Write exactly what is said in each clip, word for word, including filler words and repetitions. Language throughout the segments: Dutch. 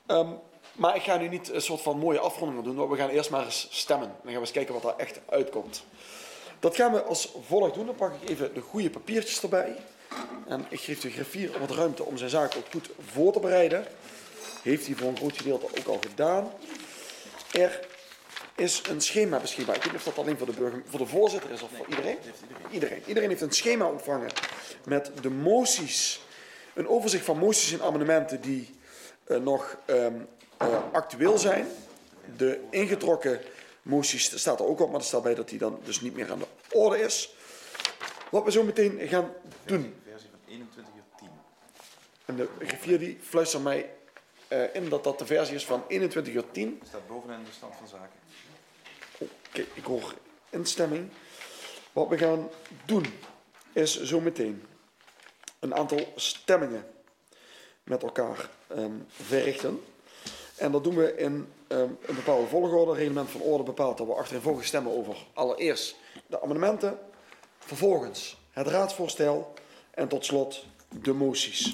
Um, maar ik ga nu niet een soort van mooie afronding doen, maar we gaan eerst maar eens stemmen. Dan gaan we eens kijken wat er echt uitkomt. Dat gaan we als volgt doen. Dan pak ik even de goede papiertjes erbij. En ik geef de griffier wat ruimte om zijn zaak ook goed voor te bereiden. Heeft hij voor een groot gedeelte ook al gedaan. Er is een schema beschikbaar. Ik weet niet of dat alleen voor de, burger, voor de voorzitter is of voor iedereen. Iedereen. Iedereen heeft een schema ontvangen met de moties. Een overzicht van moties en amendementen die uh, nog um, uh, actueel zijn. De ingetrokken moties staat er ook op, maar er staat bij dat die dan dus niet meer aan de orde is. Wat we zo meteen gaan doen. De versie van eenentwintig uur tien. En de griffier die fluistert mij uh, in dat dat de versie is van eenentwintig uur tien. Dat staat bovenaan de stand van zaken. Oké, okay, ik hoor instemming. Wat we gaan doen is zo meteen een aantal stemmingen met elkaar um, verrichten. En dat doen we in um, een bepaalde volgorde. Het reglement van orde bepaalt dat we achtereenvolgens stemmen over allereerst de amendementen, vervolgens het raadsvoorstel en tot slot de moties.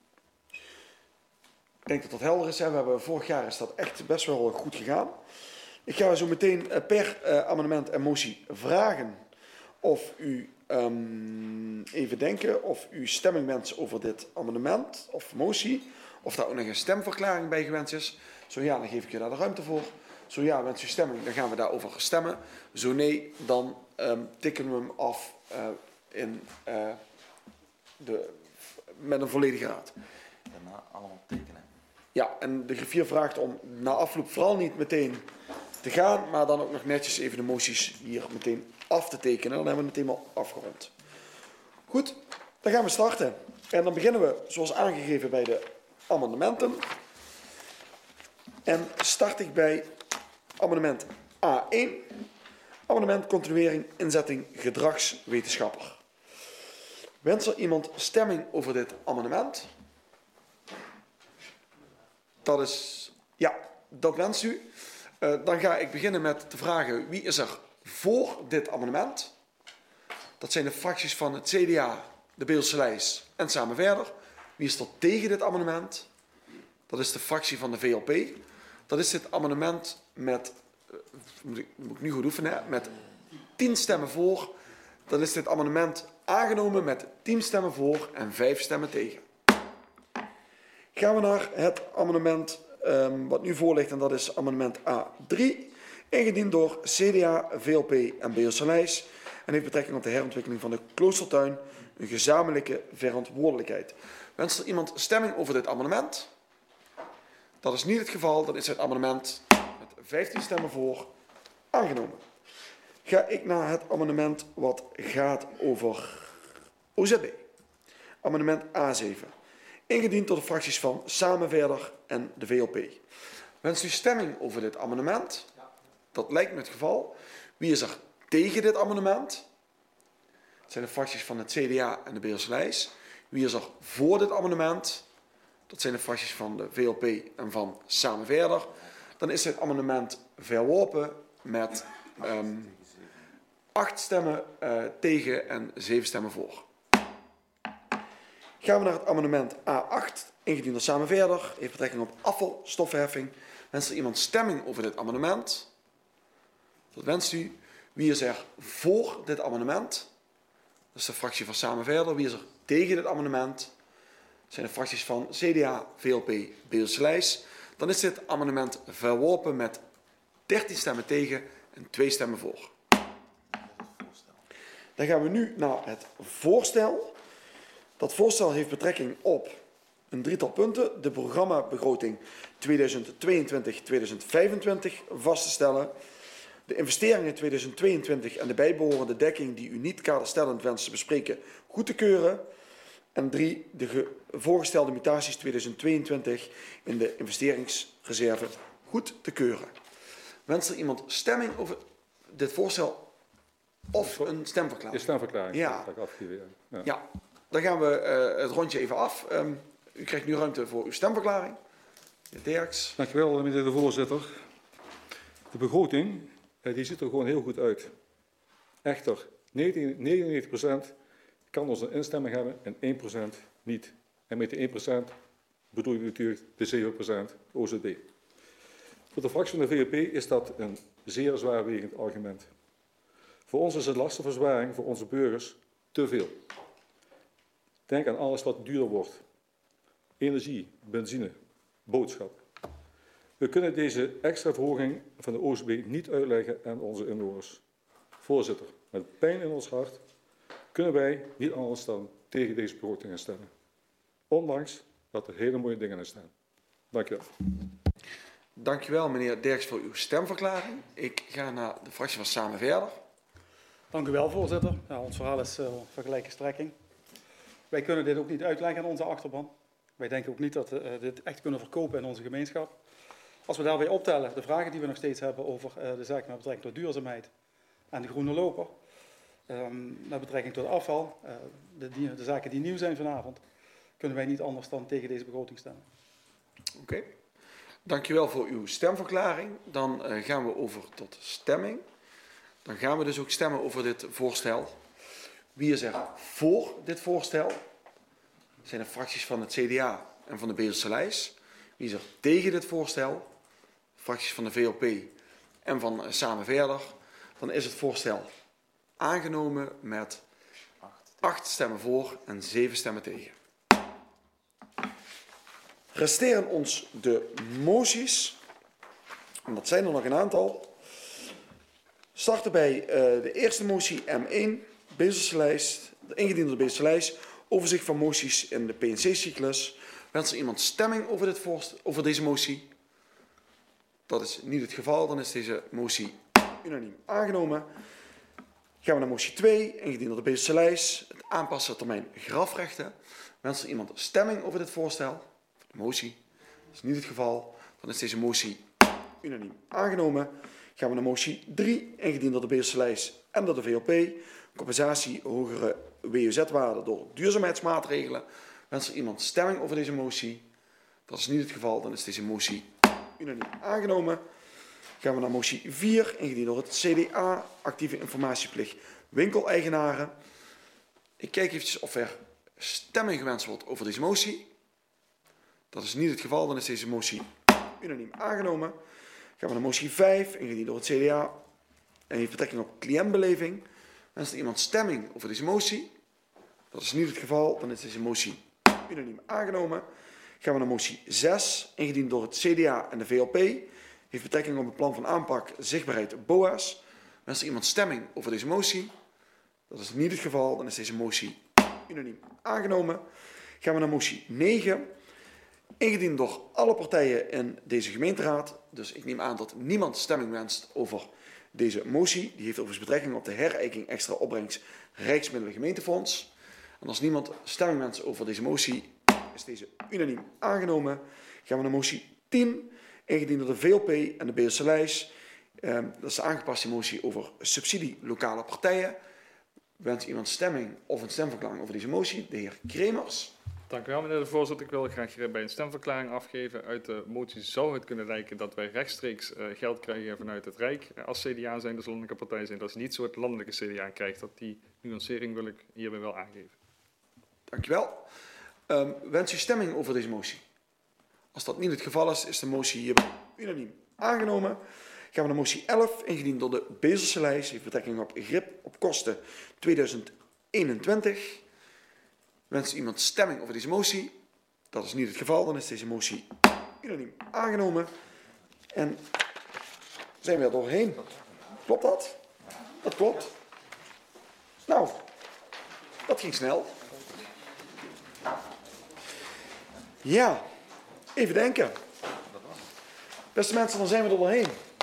Ik denk dat dat helder is. Hè? We hebben, vorig jaar is dat echt best wel goed gegaan. Ik ga zo meteen per uh, amendement en motie vragen of u um, even denken of u stemming wenst over dit amendement of motie. Of daar ook nog een stemverklaring bij gewenst is. Zo ja, dan geef ik je daar de ruimte voor. Zo ja, wens u stemming, dan gaan we daarover stemmen. Zo nee, dan um, tikken we hem af uh, in, uh, de, met een volledige raad. Daarna allemaal tekenen. Ja, en de griffier vraagt om na afloop vooral niet meteen te gaan, maar dan ook nog netjes even de moties hier meteen af te tekenen. Dan hebben we het helemaal afgerond. Goed, dan gaan we starten. En dan beginnen we zoals aangegeven bij de amendementen. En start ik bij amendement A één. Amendement continuering inzetting gedragswetenschapper. Wens er iemand stemming over dit amendement? Dat is, ja, dat wenst u. Uh, dan ga ik beginnen met te vragen wie is er voor dit amendement. Dat zijn de fracties van het C D A, de Beelse Lijst en Samen Verder. Wie is er tegen dit amendement? Dat is de fractie van de V L P. Dat is dit amendement met, uh, moet, ik, moet ik nu goed oefenen, hè? Met tien stemmen voor. Dan is dit amendement aangenomen met tien stemmen voor en vijf stemmen tegen. Gaan we naar het amendement um, wat nu voor ligt en dat is amendement A drie. Ingediend door C D A, V L P en Beelse Lijst en heeft betrekking op de herontwikkeling van de Kloostertuin, een gezamenlijke verantwoordelijkheid. Wenst er iemand stemming over dit amendement? Dat is niet het geval, dan is het amendement met vijftien stemmen voor aangenomen. Ga ik naar het amendement wat gaat over O Z B. Amendement A zeven. Ingediend door de fracties van Samen Verder en de V L P. Wenst u stemming over dit amendement? Dat lijkt me het geval. Wie is er tegen dit amendement? Dat zijn de fracties van het C D A en de Beelse Lijst. Wie is er voor dit amendement? Dat zijn de fracties van de V L P en van Samen Verder. Dan is dit amendement verworpen met um, acht stemmen uh, tegen en zeven stemmen voor. Gaan we naar het amendement A acht, ingediend door Samen Verder, heeft betrekking op afvalstoffenheffing. Wenst er iemand stemming over dit amendement? Dat wenst u. Wie is er voor dit amendement? Dat is de fractie van Samen Verder. Wie is er tegen dit amendement? Dat zijn de fracties van C D A, V L P, Beelse Lijst. Dan is dit amendement verworpen met dertien stemmen tegen en twee stemmen voor. Dan gaan we nu naar het voorstel. Dat voorstel heeft betrekking op een drietal punten. De programmabegroting tweeduizend tweeëntwintig tot tweeduizend vijfentwintig vast te stellen. De investeringen tweeduizend tweeëntwintig en de bijbehorende dekking die u niet kaderstellend wenst te bespreken goed te keuren. En drie, de voorgestelde mutaties tweeduizend tweeëntwintig in de investeringsreserve goed te keuren. Wenst er iemand stemming over dit voorstel of een stemverklaring? De stemverklaring. Ja. Dat ik afgeven, ja. Ja, dan gaan we uh, het rondje even af. Um, u krijgt nu ruimte voor uw stemverklaring. De Derks. Dankjewel, meneer de voorzitter. De begroting uh, die ziet er gewoon heel goed uit. Echter, negenennegentig procent kan onze instemming hebben en één procent niet. En met die één procent bedoel ik natuurlijk de zeven procent O C D. Voor de fractie van de V V P is dat een zeer zwaarwegend argument. Voor ons is de lastenverzwaring voor onze burgers te veel. Denk aan alles wat duurder wordt. Energie, benzine, boodschap. We kunnen deze extra verhoging van de O C B niet uitleggen aan onze inwoners. Voorzitter, met pijn in ons hart kunnen wij niet anders dan tegen deze begrotingen stemmen. Ondanks dat er hele mooie dingen in staan. Dank je wel. Dank u wel, meneer Derks, voor uw stemverklaring. Ik ga naar de fractie van Samen Verder. Dank u wel, voorzitter. Ja, ons verhaal is uh, van gelijke strekking. Wij kunnen dit ook niet uitleggen aan onze achterban. Wij denken ook niet dat we uh, dit echt kunnen verkopen in onze gemeenschap. Als we daarbij optellen de vragen die we nog steeds hebben over uh, de zaak met betrekking tot duurzaamheid en de groene loper, um, met betrekking tot afval, uh, de, die, de zaken die nieuw zijn vanavond, kunnen wij niet anders dan tegen deze begroting stemmen. Oké. Okay. Dank u wel voor uw stemverklaring. Dan uh, gaan we over tot stemming. Dan gaan we dus ook stemmen over dit voorstel. Wie is er voor dit voorstel? Dat zijn de fracties van het C D A en van de Beelse lijst. Wie is er tegen dit voorstel? Fracties van de V L P en van uh, Samen Verder. Dan is het voorstel aangenomen met acht stemmen voor en zeven stemmen tegen. Resteren ons de moties. En dat zijn er nog een aantal. Starten bij uh, de eerste motie M één, Beelse lijst, de ingediende Beelse lijst, overzicht van moties in de P N C-cyclus. Wenst er iemand stemming over, dit voorst- over deze motie? Dat is niet het geval, dan is deze motie unaniem aangenomen. Gaan we naar motie twee, ingediend door de Beelse lijst, het aanpassen termijn grafrechten. Wenst er iemand stemming over dit voorstel? De motie. Dat is niet het geval, dan is deze motie unaniem aangenomen. Gaan we naar motie drie, ingediend door de Beelse lijst en door de V L P. Compensatie hogere W U Z-waarde door duurzaamheidsmaatregelen. Wenst er iemand stemming over deze motie? Dat is niet het geval, dan is deze motie unaniem aangenomen. Gaan we naar motie vier, ingediend door het C D A, actieve informatieplicht winkeleigenaren. Ik kijk eventjes of er stemming gewenst wordt over deze motie. Dat is niet het geval, dan is deze motie unaniem aangenomen. Gaan we naar motie vijf, ingediend door het C D A en heeft betrekking op cliëntbeleving. Wenst er iemand stemming over deze motie? Dat is niet het geval, dan is deze motie unaniem aangenomen. Gaan we naar motie zes, ingediend door het C D A en de V L P. Heeft betrekking op het plan van aanpak zichtbaarheid B O A S. Wenst er iemand stemming over deze motie? Dat is niet het geval, dan is deze motie unaniem aangenomen. Gaan we naar motie negen, ingediend door alle partijen in deze gemeenteraad. Dus ik neem aan dat niemand stemming wenst over deze motie. Die heeft overigens betrekking op de herijking extra opbrengst Rijksmiddelen Gemeentefonds. En als niemand stemming wenst over deze motie, is deze unaniem aangenomen. Gaan we naar motie tien, ingediend door de V L P en de Beelse lijst. Eh, dat is de aangepaste motie over subsidie lokale partijen. Wenst iemand stemming of een stemverklaring over deze motie? De heer Kremers. Dank u wel, meneer de voorzitter. Ik wil graag bij een stemverklaring afgeven. Uit de motie zou het kunnen lijken dat wij rechtstreeks uh, geld krijgen vanuit het Rijk. Als C D A zijn, dus landelijke partij zijn. Dat is niet zo het landelijke C D A krijgt. Dat die nuancering wil ik hierbij wel aangeven. Dank u wel. Um, wens u stemming over deze motie? Als dat niet het geval is, is de motie hierbij unaniem aangenomen. Gaan we naar motie elf, ingediend door de Beelse lijst. Heeft betrekking op grip op kosten tweeduizend eenentwintig. Wenst iemand stemming over deze motie? Dat is niet het geval, dan is deze motie unaniem aangenomen. En zijn we er doorheen. Klopt dat? Dat klopt. Nou, dat ging snel. Ja, even denken. Beste mensen, dan zijn we er doorheen.